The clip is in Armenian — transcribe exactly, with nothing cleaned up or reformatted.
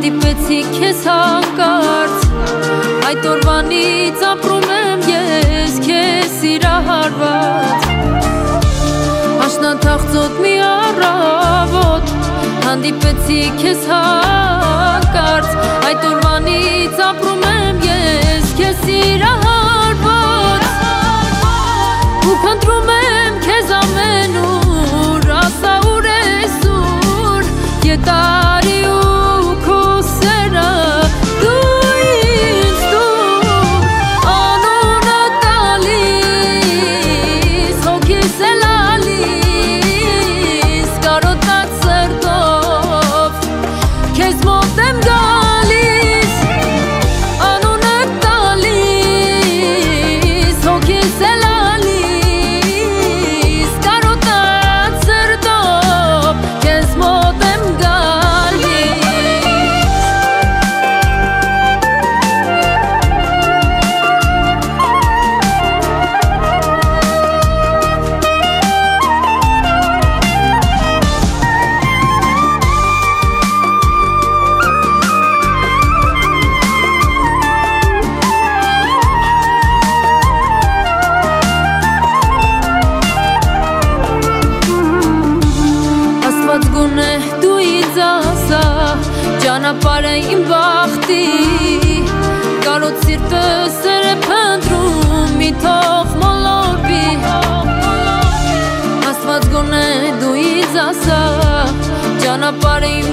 Հանդիպեցի քեզ հանկարծ Այդ օրվանից ապրում եմ ես քեզ սիրահարված Աշնանթախծոտ մի առավոտ Հանդիպեցի քեզ հանկարծ Այդ օրվանից ապրում եմ ես քեզ սիրահարված Ու խնդրում եմ քեզ ամենուր ասա ուր ես ուր Ետարի ու քո սերը դու ինձ դու Անունը տալիս հոգիս է լալիս Կարոտած սրտով քեզ մոտ եմ գալիս Անունը տալիս հոգիս է լալիս Կարոտած սրտով քեզ մոտ եմ Գոնե դու ինձ ասա ճանապարհ է իմ բախտի Կարոտ սիրտը սեր է փնտրում մի թող մոլորվի Աստված գոնե դու ինձ ասա ճանապարհ է իմ